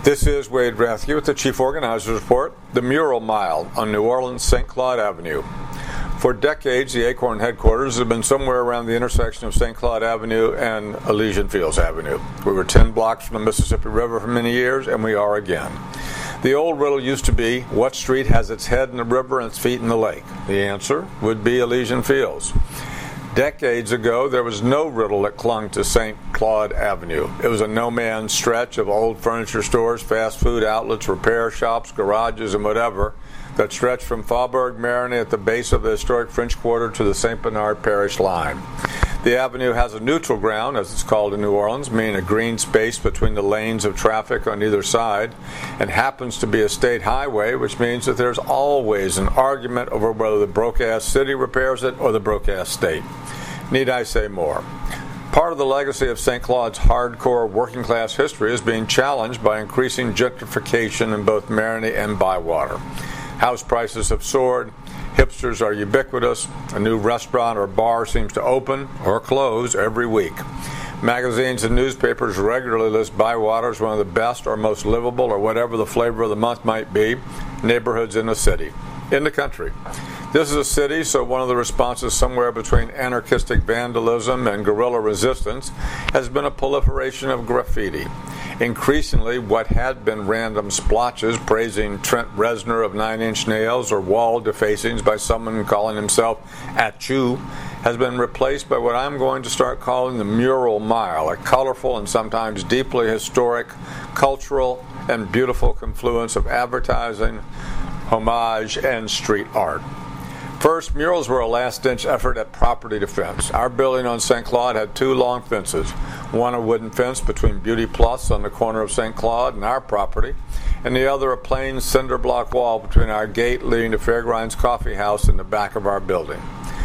This is Wade Rathke with the Chief Organizers Report, the Mural Mile on New Orleans' St. Claude Avenue. For decades, the Acorn headquarters have been somewhere around the intersection of St. Claude Avenue and Elysian Fields Avenue. We were 10 blocks from the Mississippi River for many years, and we are again. The old riddle used to be, what street has its head in the river and its feet in the lake? The answer would be Elysian Fields. Decades ago, there was no riddle that clung to St. Claude Avenue. It was a no-man's stretch of old furniture stores, fast food outlets, repair shops, garages, and whatever that stretched from Faubourg Marigny at the base of the historic French Quarter to the St. Bernard Parish line. The avenue has a neutral ground, as it's called in New Orleans, meaning a green space between the lanes of traffic on either side, and happens to be a state highway, which means that there's always an argument over whether the broke-ass city repairs it or the broke-ass state. Need I say more? Part of the legacy of St. Claude's hardcore working-class history is being challenged by increasing gentrification in both Marigny and Bywater. House prices have soared, hipsters are ubiquitous, a new restaurant or bar seems to open or close every week. Magazines and newspapers regularly list Bywater as one of the best or most livable, or whatever the flavor of the month might be, neighborhoods in the city, in the country. This is a city, so one of the responses somewhere between anarchistic vandalism and guerrilla resistance has been a proliferation of graffiti. Increasingly, what had been random splotches praising Trent Reznor of Nine Inch Nails or wall defacings by someone calling himself Atchu has been replaced by what I'm going to start calling the Mural Mile, a colorful and sometimes deeply historic, cultural, and beautiful confluence of advertising, homage, and street art. First, murals were a last-ditch effort at property defense. Our building on St. Claude had two long fences, one a wooden fence between Beauty Plus on the corner of St. Claude and our property, and the other a plain cinder block wall between our gate leading to Fairgrinds Coffee House in the back of our building.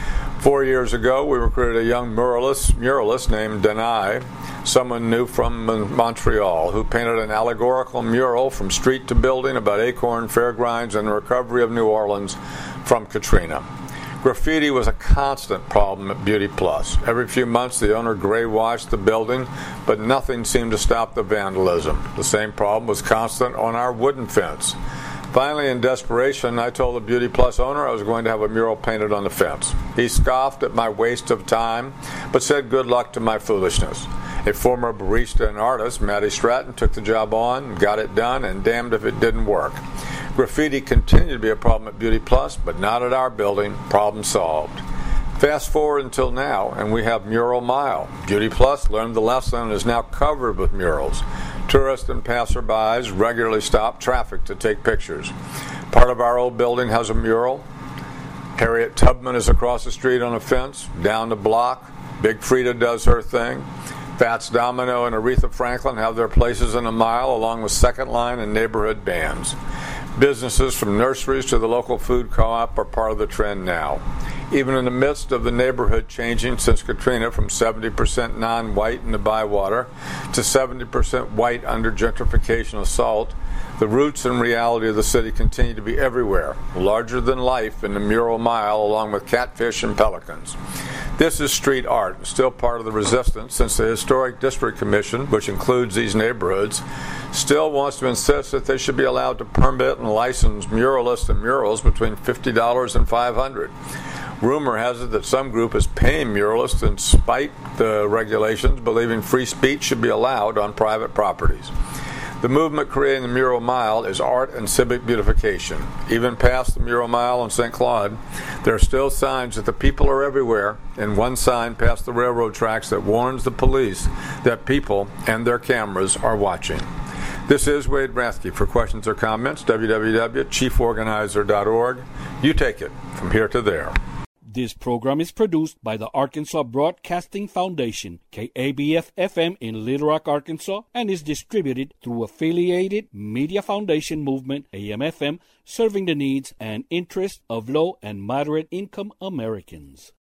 4 years ago, we recruited a young muralist named Denai, someone new from Montreal, who painted an allegorical mural from street to building about Acorn, Fairgrinds, and the recovery of New Orleans from Katrina. Graffiti was a constant problem at Beauty Plus. Every few months, the owner gray-washed the building, but nothing seemed to stop the vandalism. The same problem was constant on our wooden fence. Finally, in desperation, I told the Beauty Plus owner I was going to have a mural painted on the fence. He scoffed at my waste of time, but said good luck to my foolishness. A former barista and artist, Maddie Stratton, took the job on, got it done, and damned if it didn't work. Graffiti continued to be a problem at Beauty Plus, but not at our building. Problem solved. Fast forward until now, and we have Mural Mile. Beauty Plus learned the lesson and is now covered with murals. Tourists and passerbys regularly stop traffic to take pictures. Part of our old building has a mural. Harriet Tubman is across the street on a fence. Down the block, Big Frida does her thing. Fats Domino and Aretha Franklin have their places in a mile, along with Second Line and neighborhood bands. Businesses from nurseries to the local food co-op are part of the trend now. Even in the midst of the neighborhood changing since Katrina from 70% non-white in the Bywater to 70% white under gentrification assault, the roots and reality of the city continue to be everywhere, larger than life in the Mural Mile, along with catfish and pelicans. This is street art, still part of the resistance, since the Historic District Commission, which includes these neighborhoods, still wants to insist that they should be allowed to permit and license muralists and murals between $50 and $500. Rumor has it that some group is paying muralists in spite the regulations, believing free speech should be allowed on private properties. The movement creating the Mural Mile is art and civic beautification. Even past the Mural Mile on St. Claude, there are still signs that the people are everywhere, and one sign past the railroad tracks that warns the police that people and their cameras are watching. This is Wade Rathke. For questions or comments, www.chieforganizer.org. You take it from here to there. This program is produced by the Arkansas Broadcasting Foundation, KABF-FM in Little Rock, Arkansas, and is distributed through Affiliated Media Foundation Movement, AM-FM, serving the needs and interests of low and moderate income Americans.